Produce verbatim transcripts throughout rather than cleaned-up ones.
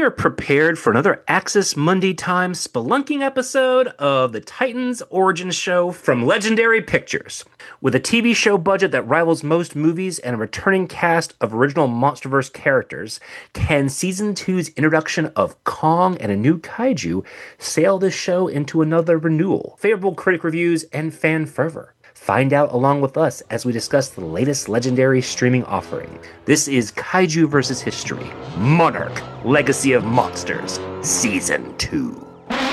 we are prepared for another Axis Mundi time spelunking episode of the Titans Origin Show from Legendary Pictures. With a T V show budget that rivals most movies and a returning cast of original MonsterVerse characters, can Season two's introduction of Kong and a new kaiju sail this show into another renewal, favorable critic reviews, and fan fervor? Find out along with us as we discuss the latest Legendary streaming offering. This is Kaiju versus. History, Monarch, Legacy of Monsters, Season two.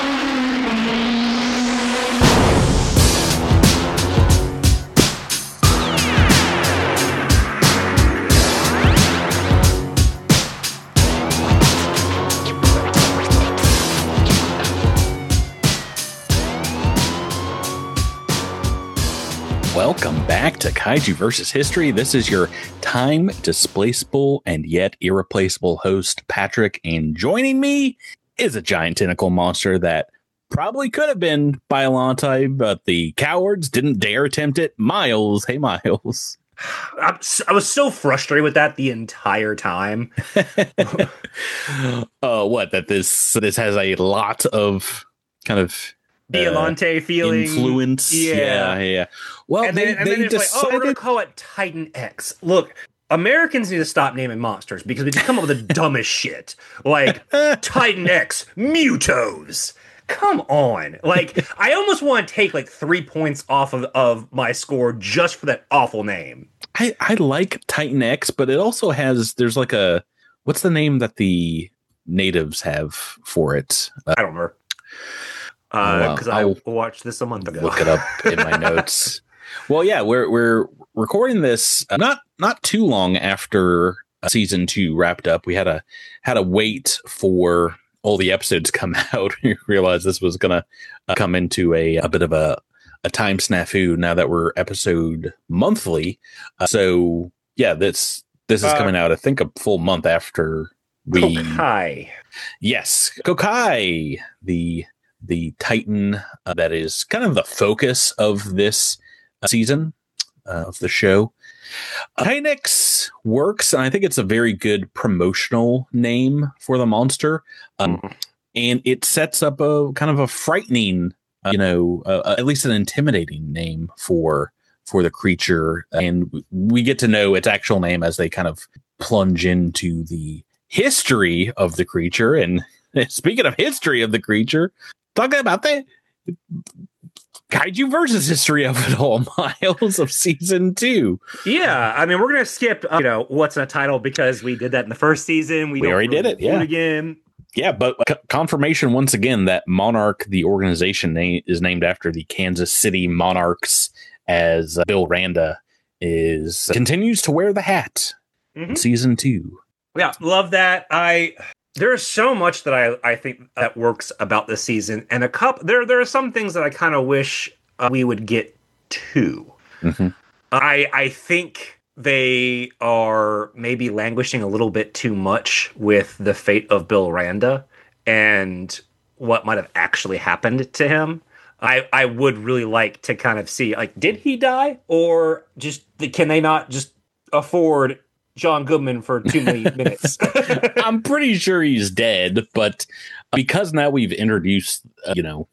Welcome back to Kaiju versus. History. This is your time displaceable and yet irreplaceable host, Patrick, and joining me is a giant tentacle monster that probably could have been Biollante, but the cowards didn't dare attempt it. Miles. Hey, Miles. I was so frustrated with that the entire time. uh, what, that this this has a lot of kind of Biollante uh, feeling influence. Yeah, yeah. yeah. Well, and they, then, and they then it's decided... like, oh, we're going to call it Titan X. Look, Americans need to stop naming monsters because we just come up with the dumbest shit. Like, Titan X, Mutos. Come on. Like, I almost want to take, like, three points off of, of my score just for that awful name. I, I like Titan X, but it also has, there's like a, what's the name that the natives have for it? Uh, I don't remember. Because uh, I watched this a month ago. Look it up in my notes. Well, yeah, we're we're recording this uh, not not too long after uh, season two wrapped up. We had a had to wait for all the episodes to come out. We realized this was going to uh, come into a a bit of a a time snafu now that we're episode monthly. Uh, so yeah, this this is uh, coming out I think a full month after we. Kokai. Yes, Kokai, the the Titan uh, that is kind of the focus of this uh, season uh, of the show. Uh, Titan X works, and I think it's a very good promotional name for the monster. Um, mm. And it sets up a kind of a frightening, uh, you know, uh, at least an intimidating name for for the creature. And we get to know its actual name as they kind of plunge into the history of the creature. And speaking of history of the creature, talking about the Kaiju versus. History of it all, Miles, of season two. Yeah, I mean, we're going to skip, uh, you know, what's in a title because we did that in the first season. We, we already did it, yeah. It again. Yeah, but c- confirmation once again that Monarch, the organization, name, is named after the Kansas City Monarchs, as uh, Bill Randa is uh, continues to wear the hat mm-hmm. in season two. Yeah, love that. I... There's so much that I, I think that works about this season, and a couple there there are some things that I kind of wish uh, we would get to. Mm-hmm. I I think they are maybe languishing a little bit too much with the fate of Bill Randa and what might have actually happened to him. I I would really like to kind of see, like, did he die, or just can they not just afford John Goodman for too many minutes? I'm pretty sure he's dead, but because now we've introduced, uh, you know,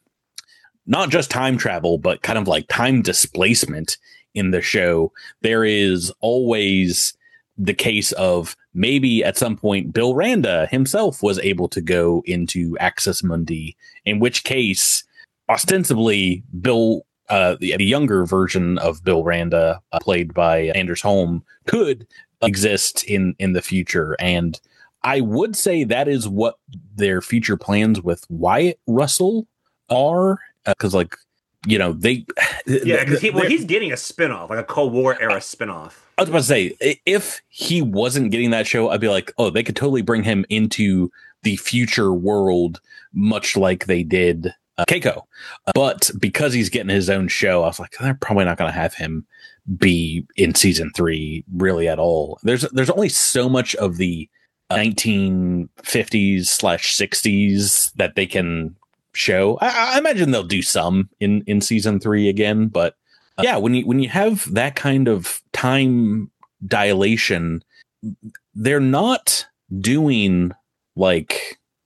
not just time travel, but kind of like time displacement in the show, there is always the case of maybe at some point Bill Randa himself was able to go into Axis Mundi, in which case, ostensibly, Bill, uh, the, the younger version of Bill Randa, uh, played by Anders Holm, could exist in in the future. And I would say that is what their future plans with Wyatt Russell are, because uh, like, you know, they yeah because he, well, he's getting a spinoff, like a Cold War era spinoff. I was about to say, if he wasn't getting that show, I'd be like, oh, they could totally bring him into the future world, much like they did uh, Keiko. Uh, but because he's getting his own show, I was like, they're probably not going to have him be in season three really at all. There's there's only so much of the nineteen fifties slash sixties that they can show. I, I imagine they'll do some in in season three again, but uh, yeah, when you when you have that kind of time dilation, they're not doing like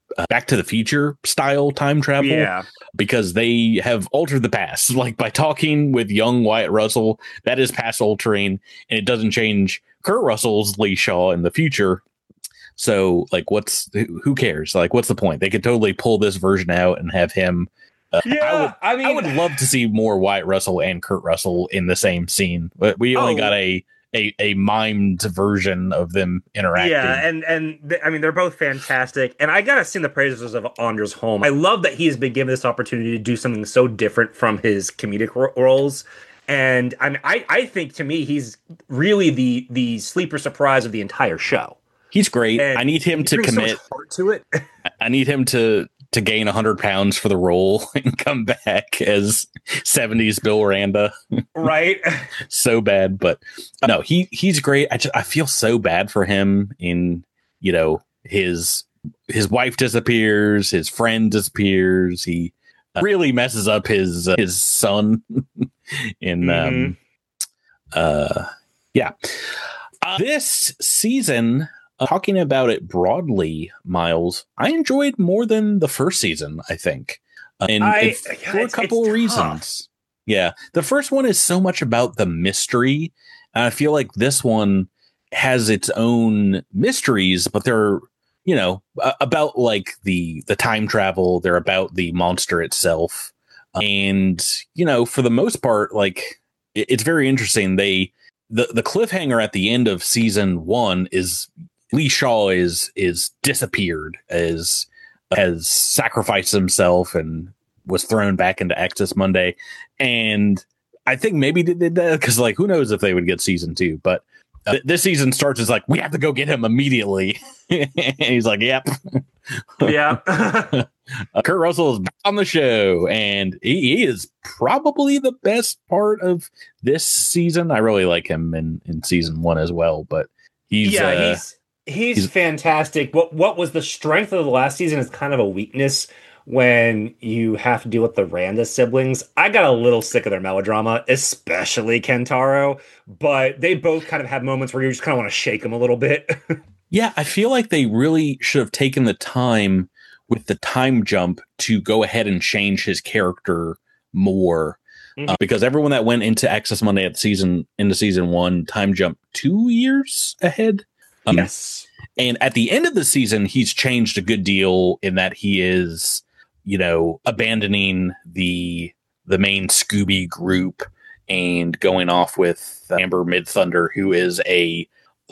uh, Back to the Future style time travel. Yeah. Because they have altered the past, like by talking with young Wyatt Russell, that is past altering, and it doesn't change Kurt Russell's Lee Shaw in the future. So, like, what's who cares? Like, what's the point? They could totally pull this version out and have him. Uh, yeah, I, would, I mean, I would love to see more Wyatt Russell and Kurt Russell in the same scene, but we only oh, got a. A, a mimed version of them interacting. Yeah, and and th- I mean they're both fantastic, and I gotta sing the praises of Anders Holm. I love that he has been given this opportunity to do something so different from his comedic ro- roles, and I mean, I I think to me he's really the the sleeper surprise of the entire show. He's great. And I need him to commit so heart to it. I need him to to gain one hundred pounds for the role and come back as seventies Bill Randa. Right. So bad, but no, he he's great. I just I feel so bad for him in, you know, his his wife disappears, his friend disappears. He uh, really messes up his uh, his son in mm-hmm. um uh yeah. Uh, this season, Uh, talking about it broadly, Miles, I enjoyed more than the first season, I think. Uh, and I, if, yeah, for a it's, couple it's of reasons. Yeah. The first one is so much about the mystery. And I feel like this one has its own mysteries, but they're, you know, uh, about like the, the time travel. They're about the monster itself. Uh, and, you know, for the most part, like it, it's very interesting. They, the, the cliffhanger at the end of season one is, Lee Shaw is is disappeared, as has sacrificed himself and was thrown back into Access Monday. And I think maybe they did that because, like, who knows if they would get season two. But uh, th- this season starts as like, we have to go get him immediately. And he's like, yep. Yeah. uh, Kurt Russell is back on the show, and he, he is probably the best part of this season. I really like him in, in season one as well, but he's... Yeah, uh, he's... He's, he's fantastic. What what was the strength of the last season is kind of a weakness when you have to deal with the Randa siblings. I got a little sick of their melodrama, especially Kentaro, but they both kind of have moments where you just kind of want to shake them a little bit. Yeah, I feel like they really should have taken the time with the time jump to go ahead and change his character more. Mm-hmm. Uh, because everyone that went into Access Monday at season into season one time jump two years ahead. Um, yes. And at the end of the season, he's changed a good deal in that he is, you know, abandoning the the main Scooby group and going off with Amber Midthunder, who is a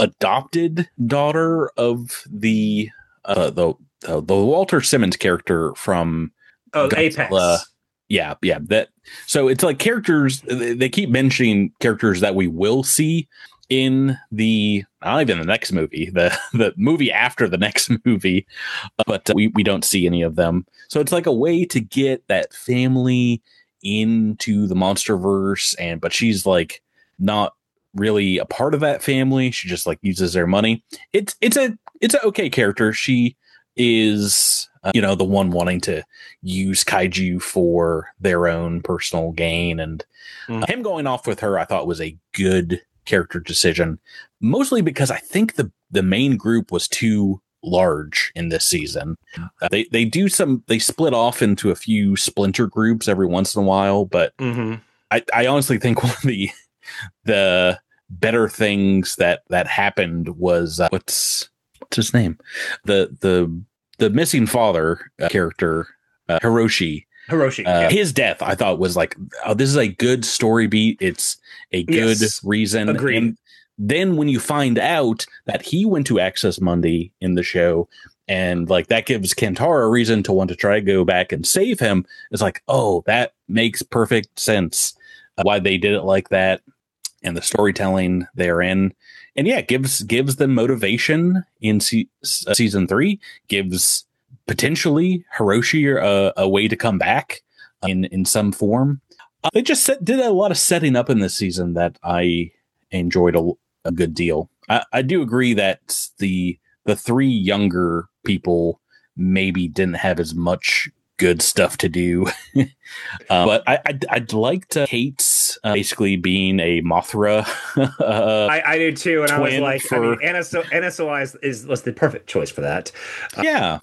adopted daughter of the uh, the uh, the Walter Simmons character from oh, Apex. Yeah, yeah. That so it's like characters. They keep mentioning characters that we will see in the not even the next movie, the the movie after the next movie, but uh, we we don't see any of them. So it's like a way to get that family into the MonsterVerse, and but she's like not really a part of that family. She just like uses their money. It's it's a it's an okay character. She is uh, you know, the one wanting to use kaiju for their own personal gain, and mm. uh, him going off with her I thought was a good character decision, mostly because I think the the main group was too large in this season. Uh, they they do some they split off into a few splinter groups every once in a while, but mm-hmm. I, I honestly think one of the the better things that that happened was uh, what's what's his name the the the missing father uh, character uh, Hiroshi. Hiroshi, uh, yeah. His death, I thought, was like, oh, this is a good story beat. It's a good yes. reason. Agreed. And then when you find out that he went to Access Monday in the show, and like that gives Kentaro a reason to want to try to go back and save him, it's like, oh, that makes perfect sense uh, why they did it like that, and the storytelling therein. And yeah, gives gives them motivation in se- uh, season three, gives potentially Hiroshi a, a way to come back in, in some form. Uh, they just set, did a lot of setting up in this season that I enjoyed a, a good deal. I, I do agree that the the three younger people maybe didn't have as much good stuff to do. uh, but I, I, I'd like to Kate's uh, basically being a Mothra. uh, I, I do too. And I was like, for, I mean, N S O I is, is was the perfect choice for that. Uh, yeah.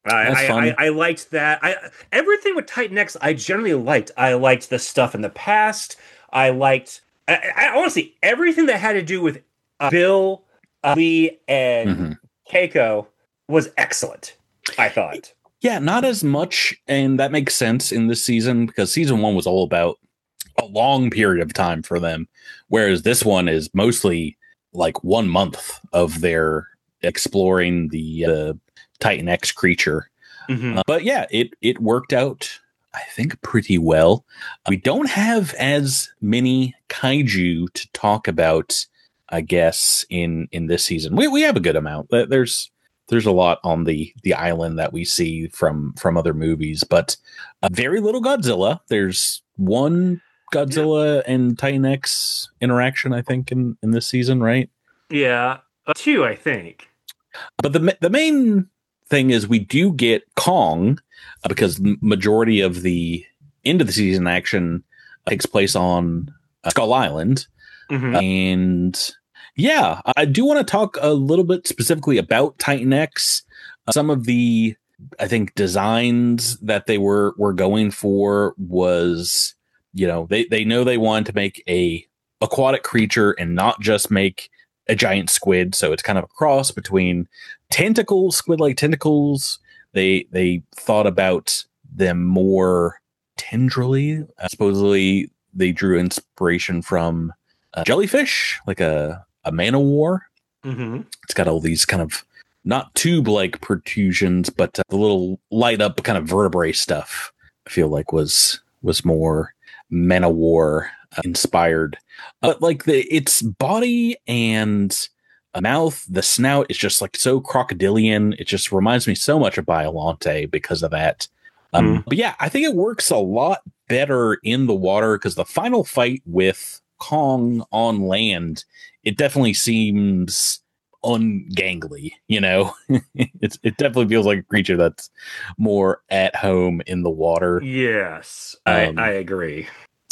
I, That's I, fun. I, I liked that. I everything with Titan X, I generally liked. I liked the stuff in the past. I liked. I, I honestly everything that had to do with uh, Bill, uh, Lee, and Mm-hmm. Keiko was excellent. I thought. Yeah, not as much, and that makes sense in this season because season one was all about a long period of time for them, whereas this one is mostly like one month of their exploring the uh, Titan X creature. Mm-hmm. Uh, but yeah, it it worked out, I think, pretty well. We don't have as many kaiju to talk about, I guess, in in this season. We we have a good amount. There's there's a lot on the the island that we see from from other movies, but uh, very little Godzilla. There's one Godzilla yeah. and Titan X interaction, I think, in in this season, right? Yeah, uh, two, I think. But the the main thing is we do get Kong uh, because the majority of the end of the season action takes place on uh, Skull Island, mm-hmm. and yeah, I do want to talk a little bit specifically about Titan X. Uh, some of the, I think, designs that they were were going for was, you know, they they know they wanted to make a aquatic creature and not just make a giant squid. So it's kind of a cross between tentacles, squid-like tentacles. They they thought about them more tendrily. Uh, supposedly, they drew inspiration from uh, jellyfish, like a a man-o-war. Mm-hmm. It's got all these kind of not tube-like protrusions, but uh, the little light-up kind of vertebrae stuff. I feel like was was more man-o-war uh, inspired. But like the its body and a mouth, the snout is just like so crocodilian. It just reminds me so much of Biollante because of that. Um, mm. But yeah, I think it works a lot better in the water because the final fight with Kong on land, it definitely seems ungangly, you know. it's it definitely feels like a creature that's more at home in the water. Yes, um, I, I agree.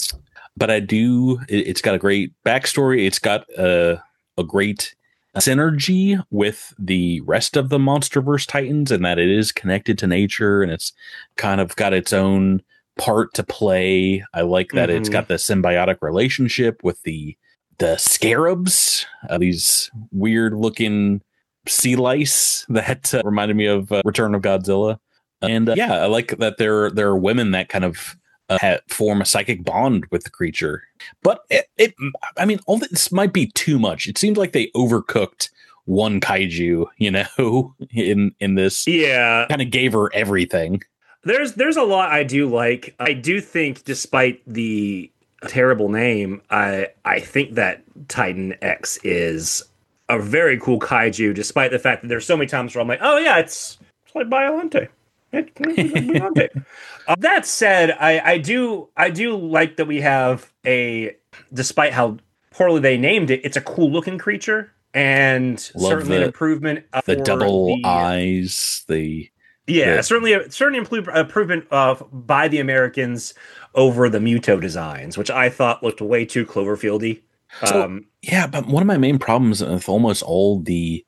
But I do. It, it's got a great backstory. It's got a a great synergy with the rest of the MonsterVerse Titans, and that it is connected to nature, and it's kind of got its own part to play. I like that mm-hmm. it's got the symbiotic relationship with the the scarabs, uh, these weird looking sea lice that uh, reminded me of uh, Return of Godzilla. And uh, yeah, I like that there there are women that kind of uh, have, form a psychic bond with the creature. But it, it, I mean, all this might be too much. It seems like they overcooked one kaiju, you know, in in this. Yeah, kind of gave her everything. There's there's a lot I do like. I do think, despite the terrible name, I I think that Titan X is a very cool kaiju, despite the fact that there's so many times where I'm like, oh yeah, it's it's like Biollante. It's like Biollante. uh, that said, I, I do I do like that we have a, despite how poorly they named it, it's a cool looking creature and Love certainly the, an improvement. The double the, eyes, the yeah, the, certainly a certainly improvement of by the Americans over the Muto designs, which I thought looked way too Cloverfieldy. So, um, yeah, but one of my main problems with almost all the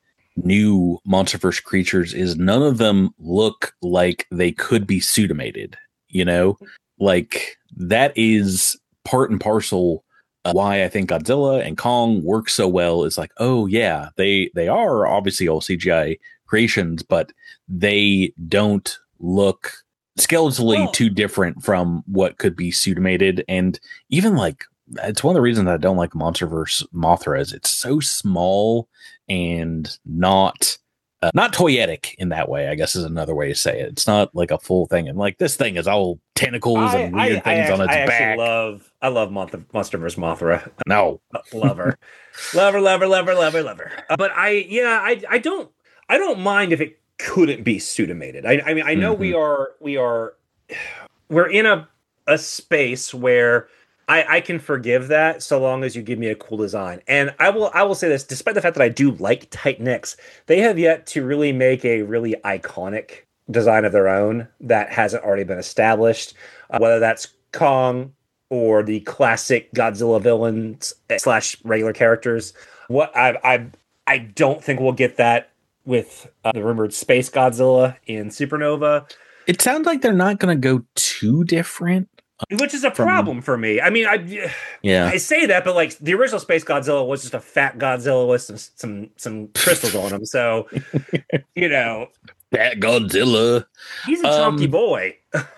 new MonsterVerse creatures is none of them look like they could be pseudomated. You know, like that is part and parcel uh, why I think Godzilla and Kong work so well. Is like, oh yeah, they they are obviously all C G I creations, but they don't look skeletally well, too different from what could be pseudomated. And even like, it's one of the reasons I don't like MonsterVerse Mothra is it's so small and not uh, not toyetic in that way, I guess is another way to say it. It's not like a full thing. And like this thing is all tentacles I, and weird I, things I on its I back. love I love MonsterVerse Mothra. No. love her. love her, love her, love her, love her, love her. Uh, but I yeah, I I don't I don't mind if it couldn't be pseudomated. I, I mean, I know mm-hmm. we are, we are, we're in a a space where I, I can forgive that so long as you give me a cool design. And I will, I will say this, despite the fact that I do like Titan X, they have yet to really make a really iconic design of their own that hasn't already been established. Uh, whether that's Kong or the classic Godzilla villains slash regular characters. What I I I don't think we'll get that with uh, the rumored Space Godzilla in Supernova. It sounds like they're not going to go too different. Which is a From- problem for me. I mean, I Yeah. I say that, but like the original Space Godzilla was just a fat Godzilla with some some some crystals on him. So, you know, Fat Godzilla. he's a chunky Um, boy.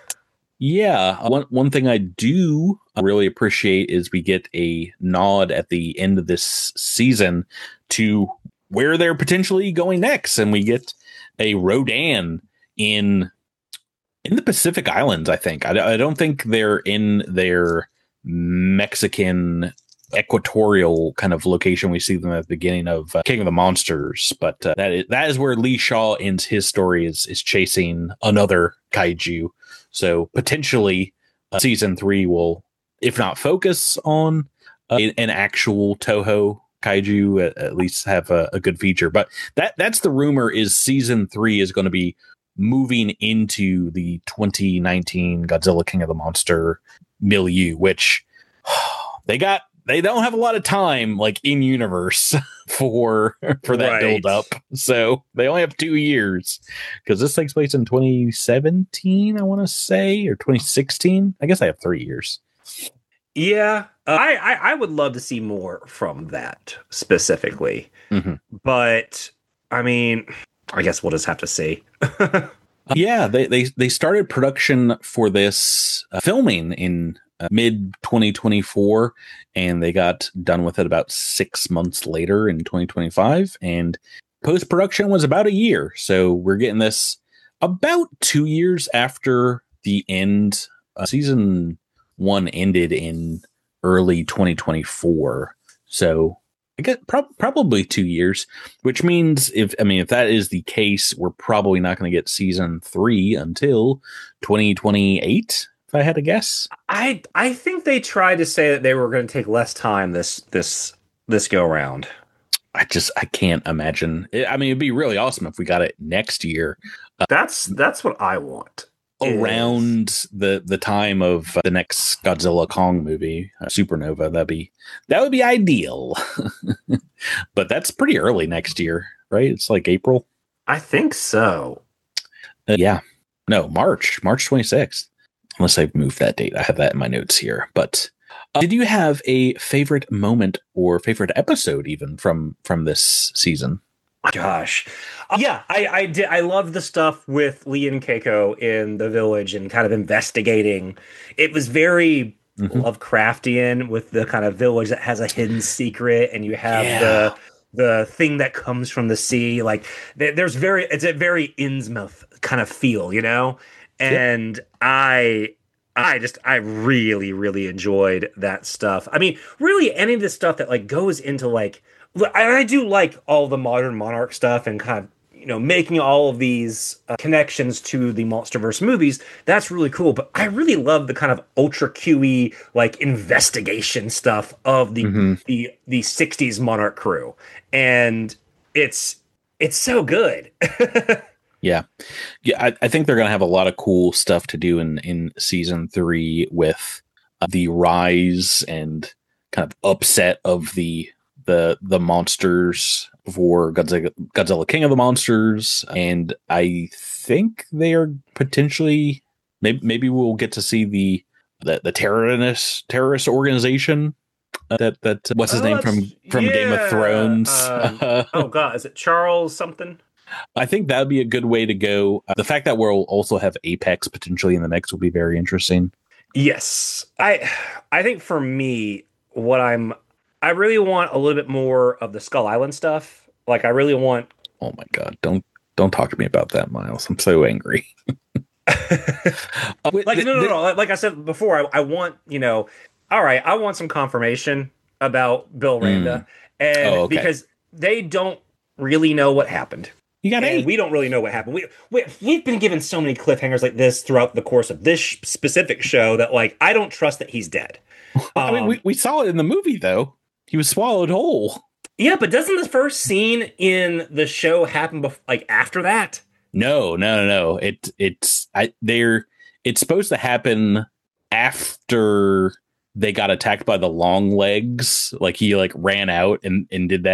Yeah. One one thing I do really appreciate is we get a nod at the end of this season to where they're potentially going next, and we get a Rodan in in the Pacific Islands. I think I, I don't think they're in their Mexican equatorial kind of location. We see them at the beginning of uh, King of the Monsters, but uh, that is that is where Lee Shaw ends his story, is is chasing another kaiju. So potentially uh, season three will, if not focus on uh, an actual Toho kaiju, at, at least have a, a good feature. But that that's the rumor, is season three is going to be moving into the twenty nineteen Godzilla King of the Monster milieu, which they got. They don't have a lot of time, like in universe, for for that Right. build up. So they only have two years, because this takes place in twenty seventeen, I want to say, or twenty sixteen. I guess I have three years. Yeah, uh, I, I I would love to see more from that specifically, Mhm. but I mean, I guess we'll just have to see. Yeah, they they they started production for this uh, filming in uh, mid twenty twenty-four, and they got done with it about six months later in twenty twenty-five, and post production was about a year. So we're getting this about two years after the end. Uh, season one ended in early twenty twenty-four, so I guess prob- probably two years, which means if I mean if that is the case, we're probably not going to get season three until twenty twenty-eight. If I had to guess, I I think they tried to say that they were going to take less time this this this go round. I just I can't imagine. I mean, it'd be really awesome if we got it next year, That's that's what I want. around is- the the time of uh, the next Godzilla Kong movie, uh, Supernova. That'd be that would be ideal. But that's pretty early next year, right? It's like April. I think so. Uh, yeah, no, March, March twenty-sixth. Unless I've moved that date, I have that in my notes here. But uh, did you have a favorite moment or favorite episode even from from this season? Gosh, Uh, yeah, I I did. I love the stuff with Lee and Keiko in the village and kind of investigating. It was very Mhm. Lovecraftian, with the kind of village that has a hidden secret, and you have Yeah. the the thing that comes from the sea. Like there- there's very it's a very Innsmouth kind of feel, you know. And I I just I really really enjoyed that stuff. I mean, really any of the stuff that like goes into like I, I do like all the modern Monarch stuff and kind of you know making all of these uh, connections to the MonsterVerse movies. That's really cool. But I really love the kind of ultra Q E like investigation stuff of the Mhm. the the sixties Monarch crew, and it's it's so good. Yeah, yeah. I, I think they're going to have a lot of cool stuff to do in in season three with uh, the rise and kind of upset of the the the monsters for Godzilla, Godzilla King of the Monsters, and I think they are potentially maybe maybe we'll get to see the the, the terrorist terrorist organization uh, that that what's his Oh, name from that's- from Game of yeah, Thrones. um, oh god, is it Charles something? I think that'd be a good way to go. Uh, the fact that we'll also have Apex potentially in the mix will be very interesting. Yes. I I think for me, what I'm I really want a little bit more of the Skull Island stuff. Like I really want Oh my god, don't don't talk to me about that, Miles. I'm so angry. Uh, wait, like th- no no th- no like I said before, I, I want, you know, all right, I want some confirmation about Bill Randa. And Oh, okay. because they don't really know what happened. You got And eight. we don't really know what happened. We, we we've been given so many cliffhangers like this throughout the course of this sh- specific show that like I don't trust that he's dead. I mean, Um, we, we saw it in the movie though. He was swallowed whole. Yeah, but doesn't the first scene in the show happen bef- like after that? No, no, no, no. It it's I they're it's supposed to happen after they got attacked by the long legs. Like he like ran out and, and did that.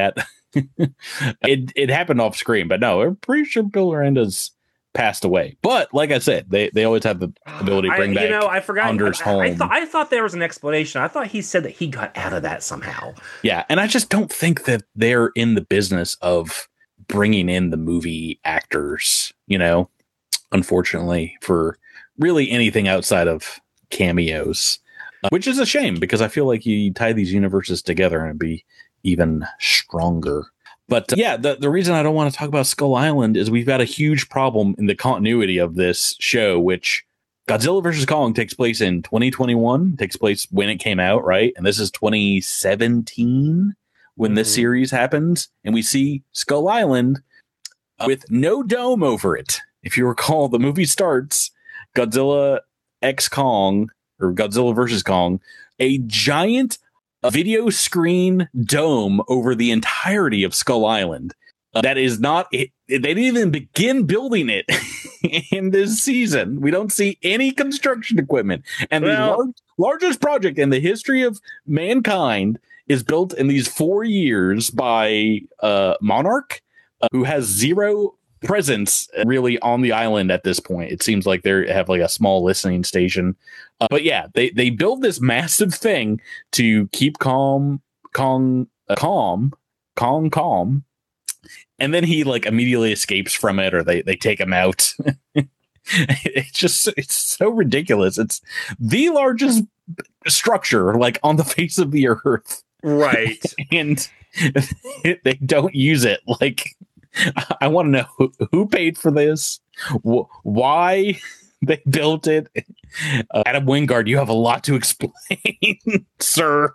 it it happened off screen, but no, I'm pretty sure Bill Miranda's passed away. But like I said, they, they always have the ability to bring I, back you know, I forgot. Anders I, home. I, I, thought, I thought there was an explanation. I thought he said that he got out of that somehow. Yeah, and I just don't think that they're in the business of bringing in the movie actors, you know, unfortunately, for really anything outside of cameos, uh, which is a shame because I feel like you tie these universes together and it'd be even stronger. But uh, yeah, the, the reason I don't want to talk about Skull Island is we've got a huge problem in the continuity of this show, which Godzilla versus Kong takes place in twenty twenty-one, takes place when it came out, right? And this is twenty seventeen when mm-hmm. this series happens. And we see Skull Island uh, with no dome over it. If you recall, the movie starts Godzilla X Kong or Godzilla versus Kong, a giant a video screen dome over the entirety of Skull Island. Uh, that is not it. They didn't even begin building it in this season. We don't see any construction equipment. And well, the large, largest project in the history of mankind is built in these four years by uh, Monarch, uh, who has zero presence really on the island at this point. It seems like they have like a small listening station. Uh, but yeah, they, they build this massive thing to keep calm, Kong, uh, calm, Kong, calm. And then he like immediately escapes from it, or they, they take him out. It's just, it's so ridiculous. It's the largest structure like on the face of the earth. Right. And they don't use it. Like, I want to know who, who paid for this, wh- why they built it. Uh, Adam Wingard, you have a lot to explain, sir.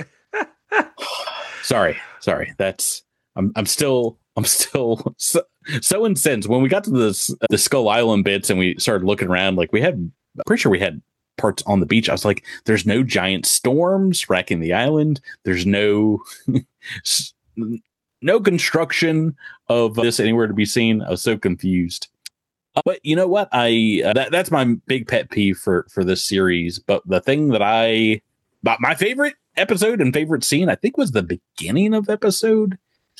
sorry, sorry. That's I'm I'm still I'm still so, so incensed. When we got to this the Skull Island bits and we started looking around, like we had, I'm pretty sure we had parts on the beach. I was like, there's no giant storms wrecking the island. There's no. No construction of this anywhere to be seen. I was so confused. Uh, but you know what? I uh, that, that's my big pet peeve for, for this series. But the thing that I... My favorite episode and favorite scene, I think, was the beginning of episode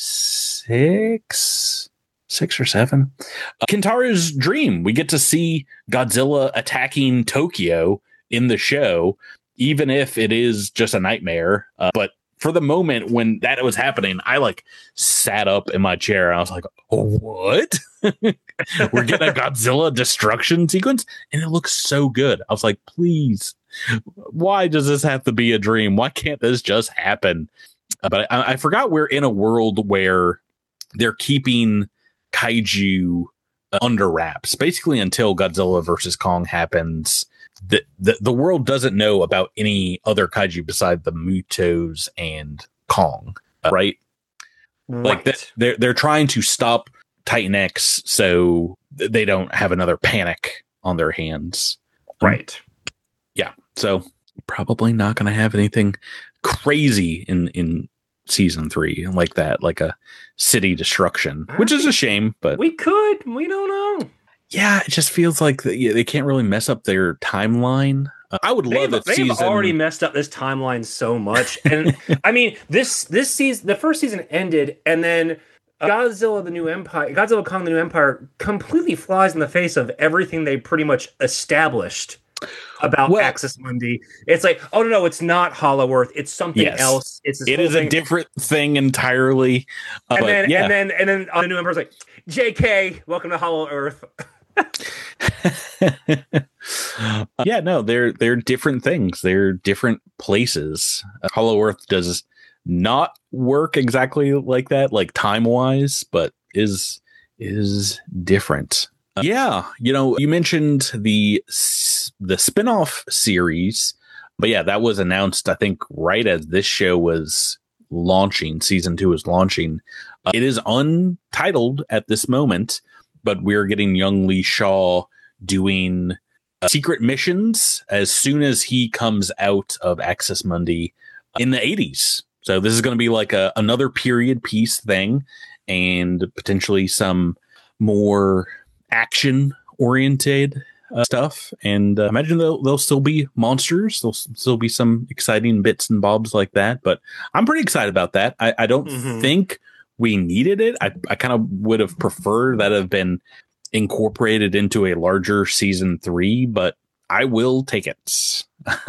six? Six or seven? Uh, Kentaro's dream. We get to see Godzilla attacking Tokyo in the show, even if it is just a nightmare. Uh, but for the moment when that was happening, I like sat up in my chair. I was like, oh, what? We're getting a Godzilla destruction sequence? And it looks so good. I was like, please, why does this have to be a dream? Why can't this just happen? Uh, but I, I forgot we're in a world where they're keeping kaiju under wraps, basically until Godzilla versus Kong happens. The, the the world doesn't know about any other kaiju beside the Mutos and Kong, uh, right? right? Like that, they're they're trying to stop Titan X so they don't have another panic on their hands, right? Um, yeah, so probably not going to have anything crazy in in season three like that, like a city destruction, which is a shame. But we could, we don't know. Yeah, it just feels like the, they can't really mess up their timeline. Uh, I would love it. They've season... already messed up this timeline so much, and I mean this this season, the first season ended, and then Godzilla: The New Empire, Godzilla Kong: The New Empire, completely flies in the face of everything they pretty much established about well, Axis Mundi. It's like, oh no, no, it's not Hollow Earth. It's something yes, else. It's it is thing. a different thing entirely. Uh, and, then, yeah. and then and then on the New Empire's like, J K, welcome to Hollow Earth. uh, yeah, no, they're they're different things. They're different places. Uh, Hollow Earth does not work exactly like that, like time wise, but is is different. Uh, yeah, you know, you mentioned the the spinoff series, but yeah, that was announced, I think, right as this show was launching. Season two was launching. Uh, it is untitled at this moment, but we're getting Young Lee Shaw doing uh, secret missions as soon as he comes out of Axis Mundi in the eighties. So this is going to be like a, another period piece thing, and potentially some more action oriented uh, stuff. And uh, imagine there'll, there'll still be monsters. There'll still be some exciting bits and bobs like that. But I'm pretty excited about that. I, I don't mm-hmm. think we needed it. I, I kind of would have preferred that have been incorporated into a larger season three, but I will take it.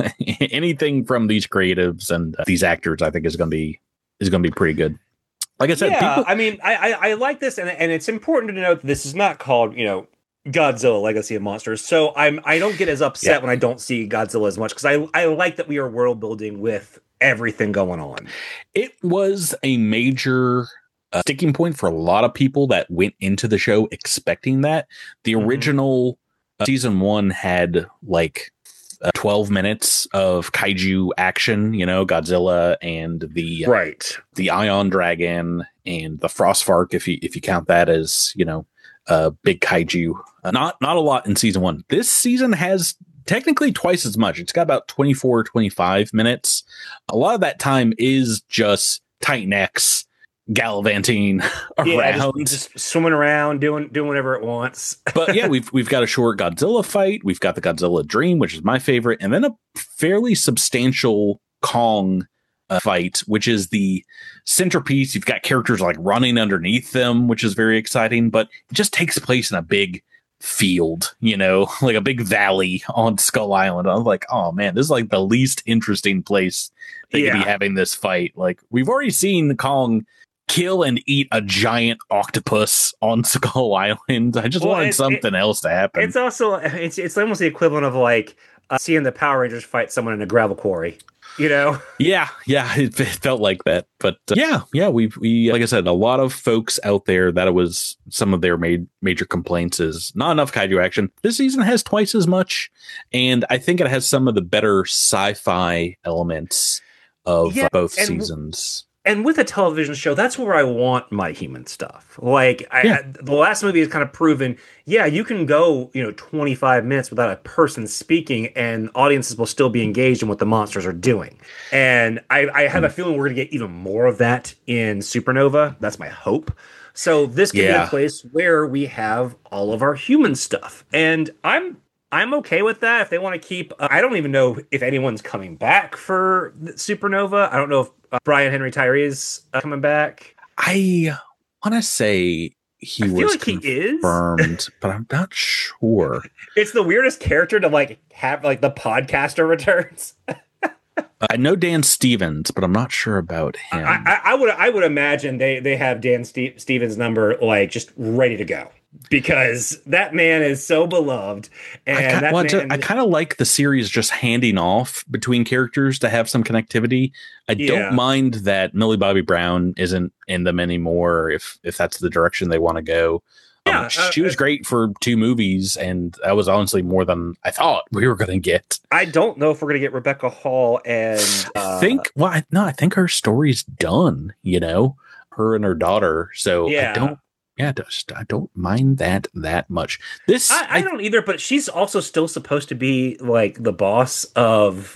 Anything from these creatives and uh, these actors, I think is going to be is going to be pretty good. Like I said, yeah, people- I mean, I, I I like this, and and it's important to note that this is not called, you know, Godzilla Legacy of Monsters. So I'm I don't get as upset yeah. when I don't see Godzilla as much, because I I like that we are world building with everything going on. It was a major uh, sticking point for a lot of people that went into the show expecting that. The mm-hmm. original uh, season one had like uh, twelve minutes of kaiju action, you know, Godzilla and the right the Ion Dragon and the Frostvark, if you if you count that as, you know, a uh, big kaiju. Uh, not not a lot in season one. This season has technically twice as much. It's got about twenty-four, twenty-five minutes. A lot of that time is just Titan X gallivanting yeah, around, just, just swimming around, doing doing whatever it wants. But yeah, we've we've got a short Godzilla fight. We've got the Godzilla Dream, which is my favorite, and then a fairly substantial Kong uh, fight, which is the centerpiece. You've got characters like running underneath them, which is very exciting, but it just takes place in a big field, you know, like a big valley on Skull Island. I was like, oh man, this is like the least interesting place they yeah. could be having this fight. Like, we've already seen Kong kill and eat a giant octopus on Skull Island. I just well, wanted it, something it, else to happen. It's also it's it's almost the equivalent of like uh, seeing the Power Rangers fight someone in a gravel quarry. You know? Yeah, yeah, it, it felt like that. But uh, yeah, yeah, we we like I said, a lot of folks out there that it was some of their made major complaints is not enough kaiju action. This season has twice as much, and I think it has some of the better sci-fi elements of yeah, uh, both and seasons. And with a television show, that's where I want my human stuff. Like I, yeah. I, the last movie has kind of proven, yeah, you can go, you know, twenty-five minutes without a person speaking, and audiences will still be engaged in what the monsters are doing. And I, I have mm. a feeling we're going to get even more of that in Supernova. That's my hope. So this could yeah. be a place where we have all of our human stuff, and I'm I'm okay with that. If they want to keep, uh, I don't even know if anyone's coming back for Supernova. I don't know if uh, Brian Henry Tyree is uh, coming back. I want to say he I feel was like confirmed, he is. but I'm not sure. It's the weirdest character to like have like the podcaster returns. I know Dan Stevens, but I'm not sure about him. I, I, I would I would imagine they they have Dan Ste- Stevens' number like just ready to go, because that man is so beloved. And I, that well, man, I kind of like the series just handing off between characters to have some connectivity. I yeah. don't mind that Millie Bobby Brown isn't in them anymore, if if that's the direction they want to go. Yeah, um, she uh, was great for two movies, and that was honestly more than I thought we were going to get. I don't know if we're going to get Rebecca Hall and uh, I think. Well, I, no, I think her story's done. You know, her and her daughter. So yeah. I don't. Yeah, just, I don't mind that that much. This I, I, I don't either, but she's also still supposed to be like the boss of.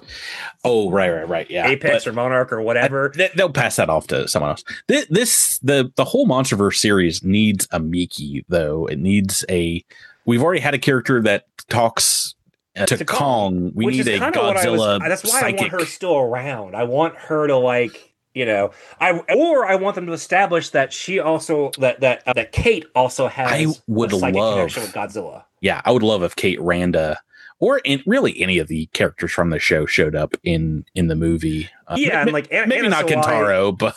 Oh, right, right, right. Yeah. Apex but or Monarch or whatever. I, they'll pass that off to someone else. This, this, the, the whole Monsterverse series needs a Miki, though. It needs a, we've already had a character that talks uh, to, to Kong. Kong. We need a Godzilla. Was, that's why psychic. I want her still around. I want her to like, you know, I, or I want them to establish that she also, that, that, uh, that Kate also has I would a psychic love, connection with Godzilla. Yeah. I would love if Kate Randa, or in, really any of the characters from the show showed up in in the movie. Uh, yeah, m- and like Anna, maybe Anna not Sawai, Kentaro, but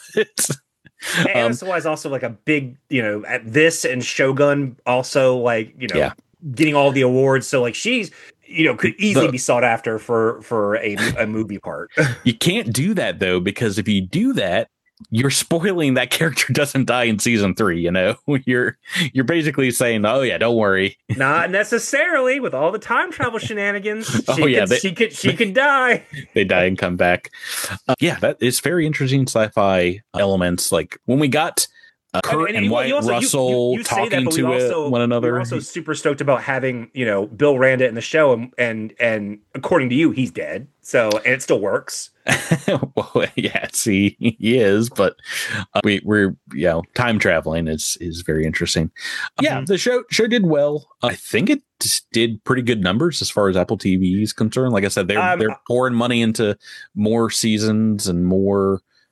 Anna um, Sawai is also like a big, you know, at this and Shogun also like, you know, yeah. getting all the awards. So like she's, you know, could easily the, be sought after for for a, a movie part. You can't do that though, because if you do that, you're spoiling that character doesn't die in season three. You know, you're you're basically saying, "Oh yeah, don't worry." Not necessarily with all the time travel shenanigans. She oh yeah, could, they, she could she could die. They die and come back. Uh, yeah, that is very interesting sci-fi elements. Like when we got uh, Kurt I mean, and, and you, White you also, Russell you, you, you talking that, to also, one another. We're also super stoked about having, you know, Bill Randa in the show, and and and according to you, he's dead. So and it still works. Well, yeah, see, he is, but uh, we, we're, you know, time traveling is is very interesting. Mm-hmm. Yeah, the show show did well. I think it just did pretty good numbers as far as Apple T V is concerned. Like I said, they're um, they're pouring money into more seasons and more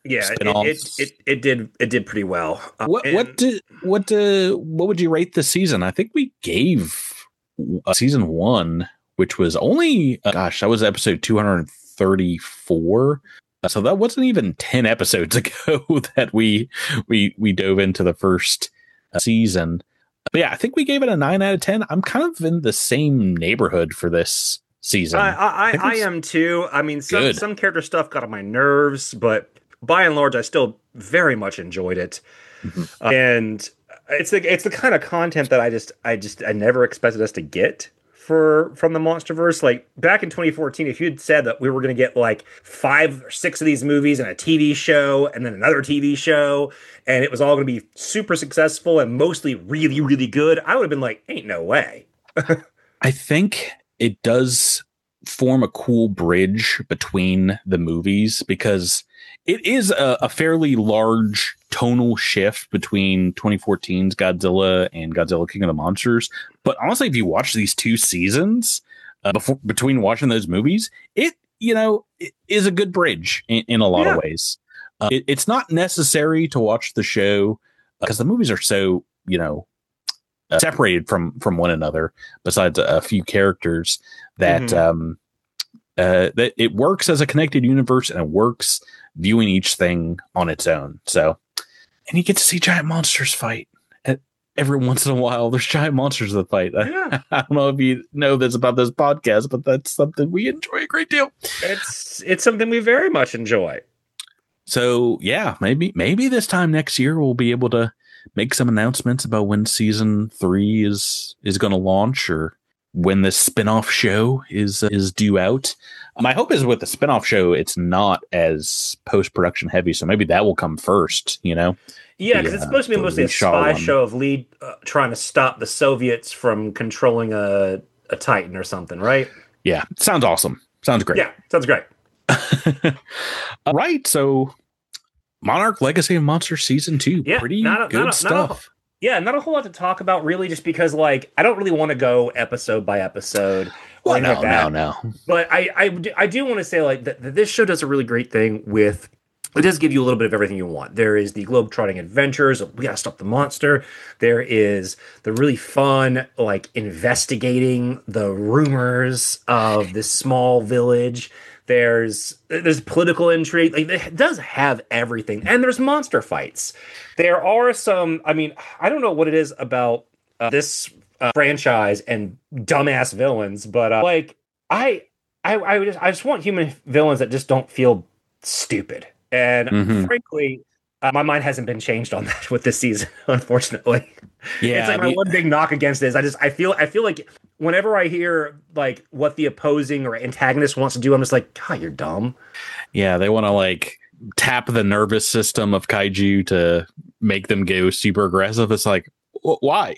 Yeah, it, it spinoffs. it it did it did pretty well. Uh, What and- what did what uh, what would you rate this season? I think we gave uh, season one, which was only uh, gosh, that was episode two hundred thirty-four. Uh, so that wasn't even ten episodes ago that we we we dove into the first uh, season. But yeah, I think we gave it a nine out of ten. I'm kind of in the same neighborhood for this season. I I, think I, I it's am too. I mean, some good. some character stuff got on my nerves, but by and large, I still very much enjoyed it. Mhm. Uh, and it's the it's the kind of content that I just I just I never expected us to get for from the MonsterVerse. Like back in twenty fourteen, if you'd said that we were going to get like five or six of these movies and a T V show and then another T V show, and it was all going to be super successful and mostly really really good, I would have been like, ain't no way. I think it does form a cool bridge between the movies because it is a, a fairly large tonal shift between twenty fourteen's Godzilla and Godzilla King of the Monsters. But honestly, if you watch these two seasons uh, before between watching those movies, it you know it is a good bridge in, in a lot Yeah. of ways. Uh, it, it's not necessary to watch the show because the movies are so you know uh, separated from from one another. Besides a, a few characters, that Mhm. um, uh, that it works as a connected universe and it works viewing each thing on its own. So, and you get to see giant monsters fight. And every once in a while, there's giant monsters that fight. Yeah. I don't know if you know this about this podcast, but that's something we enjoy a great deal. It's it's something we very much enjoy. So yeah, maybe maybe this time next year we'll be able to make some announcements about when season three is is going to launch or when the spin-off show is uh, is due out. My hope is with the spin-off show, it's not as post-production heavy, so maybe that will come first. You know, Yeah, The, because it's uh, supposed to be the mostly a Lee Shaw spy one. show of Lee uh, trying to stop the Soviets from controlling a a Titan or something, right? yeah, sounds awesome. Sounds great. Yeah, sounds great. All right, so Monarch Legacy of Monsters season two, Yeah, pretty not a- good not a- not a- stuff. Yeah, not a whole lot to talk about really, just because like I don't really want to go episode by episode. or Well, anything no, like that. no, no. But I, I, do- I do want to say like that, that this show does a really great thing with. It does give you a little bit of everything you want. There is the globe-trotting adventures. We gotta stop the monster. There is the really fun, like investigating the rumors of this small village. There's there's political intrigue. Like it does have everything, and there's monster fights. There are some. I mean, I don't know what it is about uh, this uh, franchise and dumbass villains, but uh, like I, I, I would just, I just want human villains that just don't feel stupid. And Mhm. frankly, uh, my mind hasn't been changed on that with this season, unfortunately. Yeah, it's like I my mean- one big knock against it is I just I feel I feel like whenever I hear like what the opposing or antagonist wants to do, I'm just like, God, you're dumb. Yeah, they want to like tap the nervous system of kaiju to make them go super aggressive. It's like, wh- why?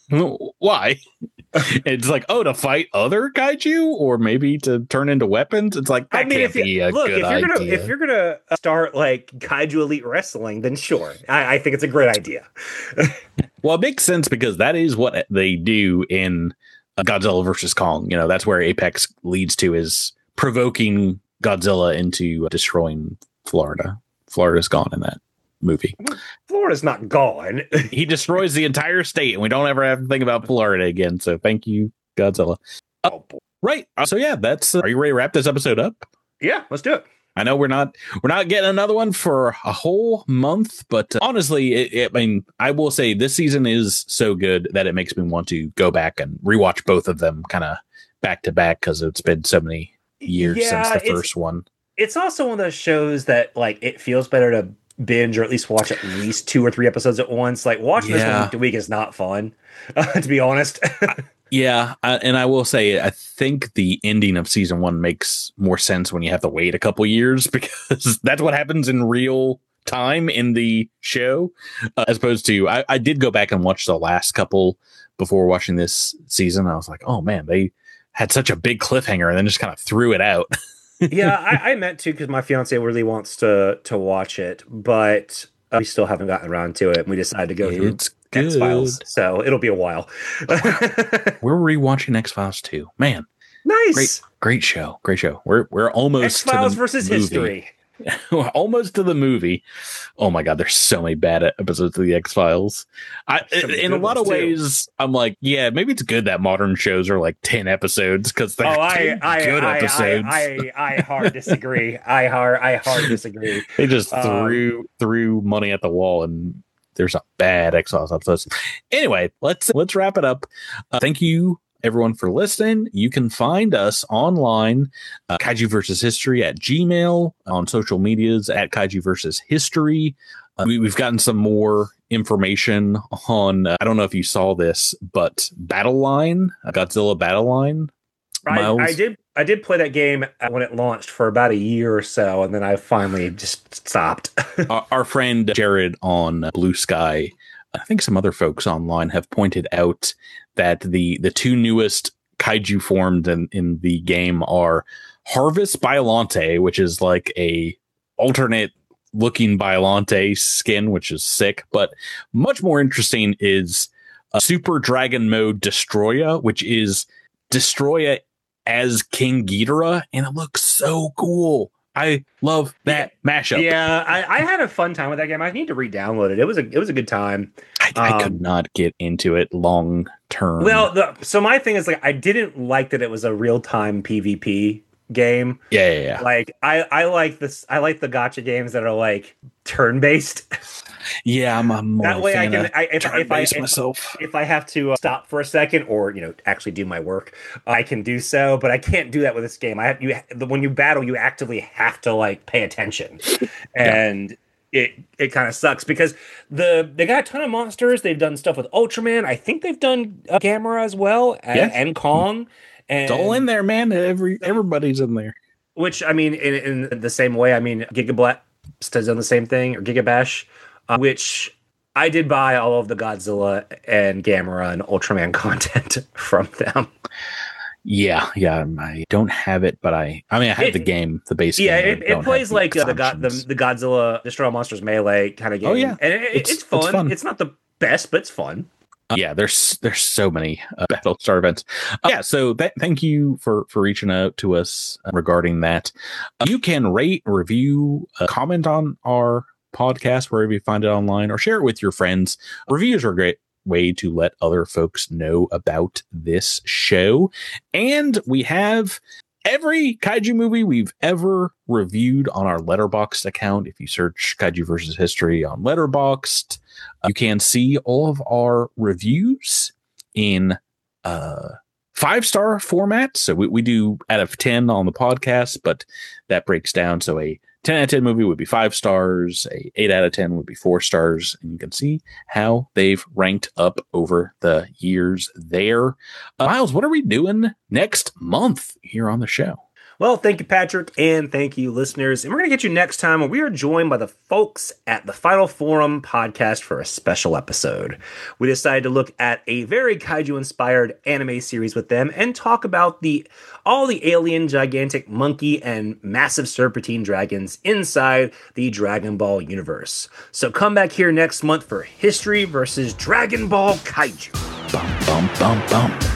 Why? It's like, oh, to fight other kaiju, or maybe to turn into weapons. It's like that I mean, can't if be you a look, good if you're idea. gonna if you're gonna start like kaiju elite wrestling, then sure, I, I think it's a great idea. Well, it makes sense because that is what they do in uh, Godzilla versus Kong. You know, that's where Apex leads to, is provoking Godzilla into destroying Florida. Florida's gone in that movie. Florida's not gone. He destroys the entire state, and we don't ever have to think about Florida again. So thank you, Godzilla. Oh, boy. Right. Uh, so yeah, that's. Uh, are you ready to wrap this episode up? Yeah, let's do it. I know we're not we're not getting another one for a whole month, but uh, honestly, it, it, I mean, I will say this season is so good that it makes me want to go back and rewatch both of them, kind of back to back, because it's been so many years Yeah, since the it's- first one. It's also one of those shows that like it feels better to binge or at least watch at least two or three episodes at once. Like watching this Yeah. one week to week is not fun, uh, to be honest. Yeah, I, and I will say, I think the ending of season one makes more sense when you have to wait a couple years, because that's what happens in real time in the show, uh, as opposed to I, I did go back and watch the last couple before watching this season. I was like, oh man, they had such a big cliffhanger and then just kind of threw it out. yeah, I, I meant to because my fiance really wants to to watch it, but uh, we still haven't gotten around to it. And we decided to go through It's X Files, good. so it'll be a while. We're rewatching X Files too. Man, Nice. great, great show, great show. We're we're almost X to the Files versus movie. history. almost to the movie. Oh my god, there's so many bad episodes of the X-Files. I, in a lot of ways, too. I'm like, yeah, maybe it's good that modern shows are like ten episodes because they're oh, ten I, good I, episodes. I, I, I hard disagree. I hard, I hard disagree. They just um, threw threw money at the wall, and there's a bad X-Files episodes. Anyway, let's let's wrap it up. Uh, thank you, everyone, for listening. You can find us online, uh, Kaiju versus History at Gmail, on social medias at Kaiju versus History. Uh, we, we've gotten some more information on, uh, I don't know if you saw this, but Battle Line, uh, Godzilla Battle Line. I, I did I did play that game when it launched for about a year or so, and then I finally just stopped. our, our friend Jared on Blue Sky, I think some other folks online have pointed out that the the two newest kaiju formed in, in the game are Harvest Biollante, which is like a alternate looking Biollante skin, which is sick, but much more interesting is a Super Dragon Mode Destroya, which is Destroya as King Ghidorah, and it looks so cool. I love that yeah, mashup. Yeah, I, I had a fun time with that game. I need to re-download it. It was a it was a good time. I, I um, could not get into it long term. Well, the, so my thing is like I didn't like that it was a real time PvP game. Yeah, yeah, yeah. Like I I like this. I like the gacha games that are like turn based. Yeah, I'm, I'm more that way I can I, if, if I if, myself. if I have to uh, stop for a second or you know actually do my work, I can do so. But I can't do that with this game. I have you when you battle, you actively have to like pay attention, and yeah. it it kind of sucks because the they got a ton of monsters. They've done stuff with Ultraman. I think they've done uh, Gamera as well, and, yeah. and Kong. And it's all in there, man. Every everybody's in there. Which I mean, in, in the same way, I mean, Gigablast has done the same thing, or Gigabash. Uh, which I did buy all of the Godzilla and Gamera and Ultraman content from them. Yeah, yeah, I don't have it, but I, I mean, I have it, the game, the base. Yeah, game, it, it plays the like uh, the, the the Godzilla Destroy All Monsters Melee kind of game. Oh yeah, and it, it's, it's, fun. it's fun. It's not the best, but it's fun. Uh, yeah, there's there's so many uh, Battlestar events. Uh, yeah, so th- thank you for for reaching out to us regarding that. Uh, you can rate, review, uh, comment on our podcast wherever you find it online, or share it with your friends. Reviews are a great way to let other folks know about this show. And we have every kaiju movie we've ever reviewed on our Letterboxd account. If you search Kaiju versus History on Letterboxd, you can see all of our reviews in uh five star format. So we, we do out of ten on the podcast, but that breaks down. So a ten out of ten movie would be five stars, a eight out of ten would be four stars, and you can see how they've ranked up over the years there. Uh, Miles, what are we doing next month here on the show? Well, thank you, Patrick, and thank you, listeners. And we're going to get you next time when we are joined by the folks at the Final Forum podcast for a special episode. We decided to look at a very kaiju-inspired anime series with them and talk about the all the alien, gigantic monkey, and massive serpentine dragons inside the Dragon Ball universe. So come back here next month for History versus Dragon Ball Kaiju. Bum, bum, bum, bum.